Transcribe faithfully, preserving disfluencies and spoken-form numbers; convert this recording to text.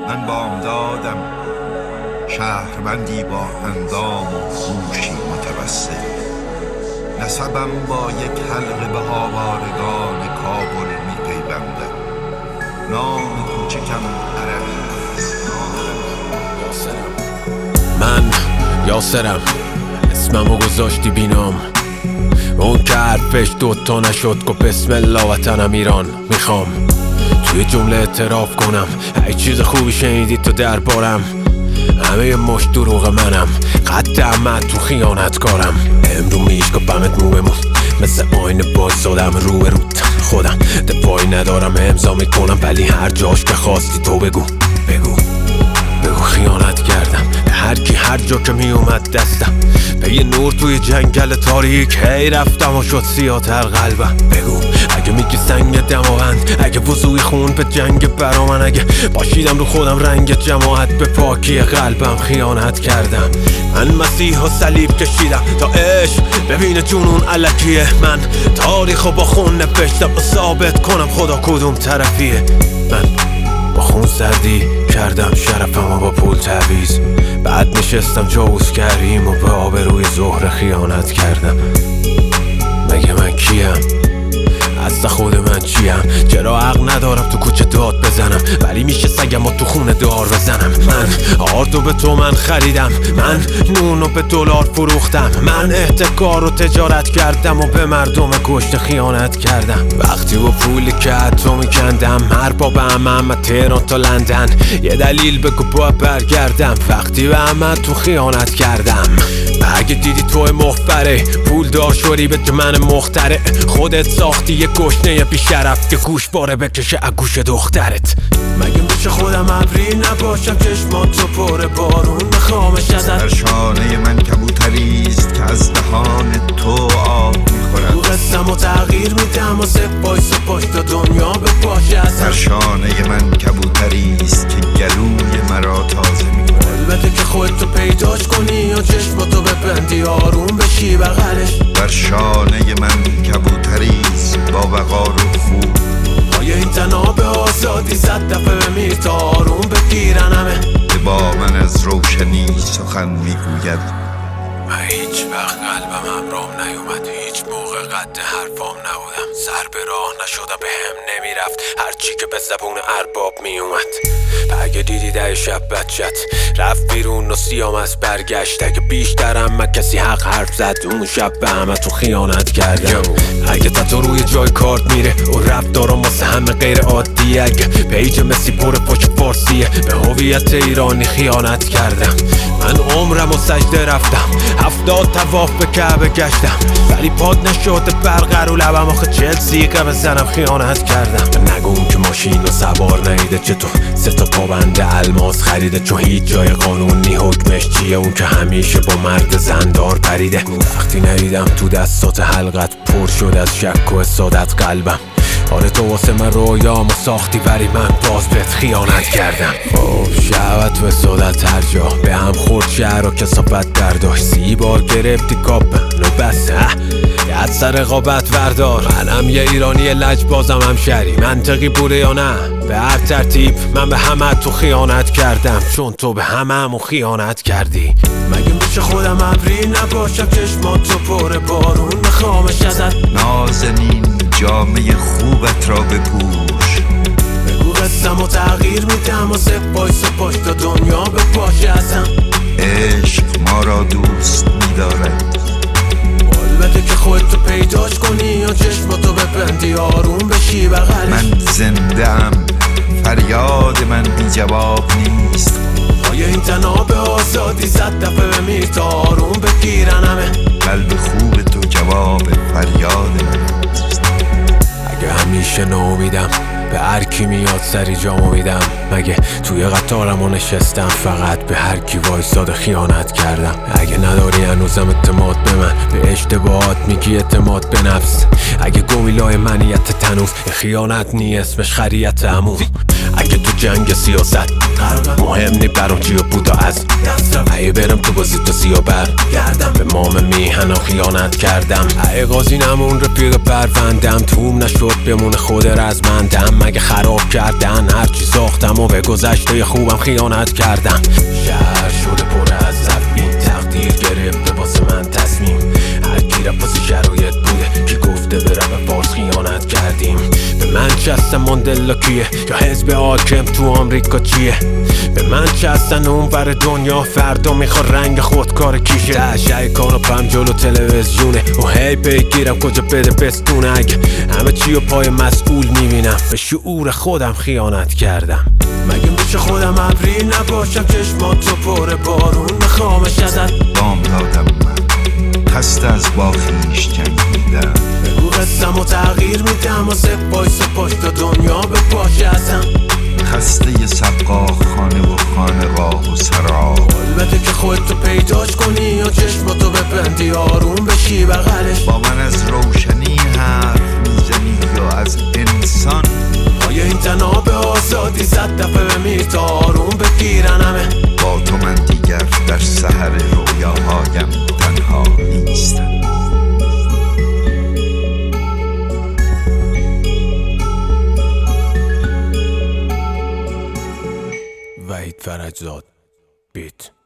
من بامدادم شهروندی با اندام و گوشی متوسل، نسبم با یک حلقه به آوارگان کابل می پیوندم. نام کوچکم عرب است. من یاسرم، اسممو گذاشتی بینام. اون که حرفش دوتا نشد گفت بسم الله وطنم ایران میخوام. توی جمله اعتراف کنم هیچ چیز خوبی شنیدی تو دربارم. همه مش دروغ منم، قد احمد تو خیانتکارم. امرو میشکافمت مو بمون، مثل آینه باز زدم رو به روت. خودم دفاعی ندارم امضا میکنم، ولی هر جاش که خواستی تو بگو بگو بگو خیانت کردم به هر کی هر جا که می اومد دستم. به یه نور توی جنگل تاریک هی رفتم و شد سیاتر قلبم. بگو اگه میگی سنگ دماوند، اگه وضوی خون به جنگ برا من، اگه باشیدم رو خودم رنگ جماعت به پاکی قلبم خیانت کردم. من مسیح و صلیب کشیدم تا عشق ببینه جنون الکیه. من تاریخو با خون نوشتم و ثابت کنم خدا کدوم طرفیه. من با خون سردی کردم شرفم و با پول تعویض، بعد نشستم جاوز کریم و به آبروی زهره خیانت کردم. مگه من کیم؟ از خود من چیم؟ چرا حق ندارم تو کوچه داد بزنم، ولی میشه سگم و تو خونه دار بزنم؟ من آردو به تو من خریدم، من نونو به دلار فروختم، من احتکار و تجارت کردم و به مردم گشت خیانت کردم. وقتی با پولی که حتی میکندم هر با به همه تهران تا لندن، یه دلیل بگو با برگردم. وقتی به همه تو خیانت کردم، اگه دیدی توی مخبره پول دار شوری به من مختره، خودت ساختی یه گشنه بی شرف که گوش باره بکشه اگوش دخترت. مگه میشه خودم ابری نباشم چشماتو پر بارون بخوامش ازت؟ در شانه من کبوتریست که از دهان تو آب میخورد. رو قسم و تغییر میدم و سپای سپاش تا دنیا به پاشه ازم. در شانه من کبوتریست که گلوی مرا تازه میکند. البته که خودتو پیداش کنی و چشماتو ببندی آروم بشی بغلش. در شانه من کبوتریست با وقار و خوب. آیا این تناب آزادی صد دفعه بمیر تا آروم بگیرن همه؟ که با من از روشنی سخن میگوید. من هیچ وقت قلبم ابرام نیومد، هیچ موقع قد حرفام نبودم. سر به راه نشده به هم نمیرفت هرچی که به زبون ارباب میومد. اگه دیدی ده شب بچت رفت بیرون و سیام از برگشت، اگه بیشترم من کسی حق حرف زد اون شب به همه تو خیانت کردم. اگه تا روی جای کارت میره و رفت دارم واسه همه غیر عادیه، اگه پیج مسی پر پاش فارسیه به هویت ایرانی خیانت کردم. من عمرم و سجده رفتم، هفتاد تواف به کعبه گشتم، ولی پاد نشده برقر و لبم آخه چل سیقه بزنم خیانت کردم. نگون که ماشین و سوار نیده چطور سه تا پابند الماس خریده، چون هیچ جای قانونی حکمش چیه اون که همیشه با مرد زندار پریده. وقتی ندیدم تو دستات حلقت پر شد از شک و حسادت قلبم. آره تو واسه من رویامو ساختی ولی من باز بهت خیانت کردم. خب شهوت و حسادت هر جا به هم خورد، شهر و کثافت برداشت. سی بار گرفتی کاپ نو بس یاد سر رقابت وردار. منم یه ایرانی لجبازم هم شهری، منطقی بوده یا نه؟ به هر ترتیب من به همه تو خیانت کردم، چون تو به همه همو خیانت کردی. مگه میشه خودم ابری نباشم چشماتو پر بارون بخوامش ازت؟ نازنین جامعه خوبت را بپوش. بگو قسم و تغییر میدم و سپای سپاش تا دنیا به پاشه ازم. عشق ما را دوست میدارد. البته که خودتو پیداش کنی و چشماتو ببندی آروم بشی بغلش. من زنده ام، فریاد من بی جواب نیست. آیا این تناب آزادی صد دفعه بمیر تا آروم بگیرن همه؟ قلب خوب تو جواب فریاد من است. اگه همیشه ناامیدم به هر کی میاد سری جامو میدم، مگه توی قطارمو نشستم فقط به هر کی وایساده خیانت کردم. اگه نداری هنوزم اعتماد به من، به اشتباهات میگی اعتماد به نفس. اگه گویلای منیت تنوف خیانت نی اسمش خریت عموم. اگه تو جنگ سیاست مهم نی برام چی و بودا از اگه برم تو بازی تو سیا بر گردم، به مام میهنم خیانت کردم. اگه قاضی نمون رفیق پروندم، توم نشد بمونه خود رزمندم. مگه خراب خراب کردن. هرچی ساختم و به گذشته خوبم خیانت کردم. شهر شده پر از ضعفی، تقدیر گرفته واسه من تصمیم. هر کی رفت شرایط بوده که گفته به رپ فارس خیانت کردیم. به من چستن ماندلا کیه یا حزب حاکم تو آمریکا چیه؟ به من چستن اون بر دنیا فردا میخواد رنگ خودکار کیشه. تشعه کاناپم جلو تلویزیونه و هی بگیرم کجا بده بستونه. اگه همه چی و پای مسئول میبینم به شعور خودم خیانت کردم. مگه میشه خودم ابری نباشم چشماتو پر بارون میخوامش ازت بامدادم من خسته از با خویش جنگیدم. بگو قسم و تغییر میدم و سپای سپاش تا دنیا به پاشه ازم. خسته سبقا خانه و خانقاه و سرا. البته که خودتو پیداش کنی یا چشماتو ببندی آروم بشی بغلش. با من از روشنی حرف میزنی یا از انسان؟ آیا این تناب آزادی صد دفعه بمیر تا آروم بگیرن همه؟ با تو من دیگر در سحر رویاهایم تنها نیستم. وحید فرجزاد بیت.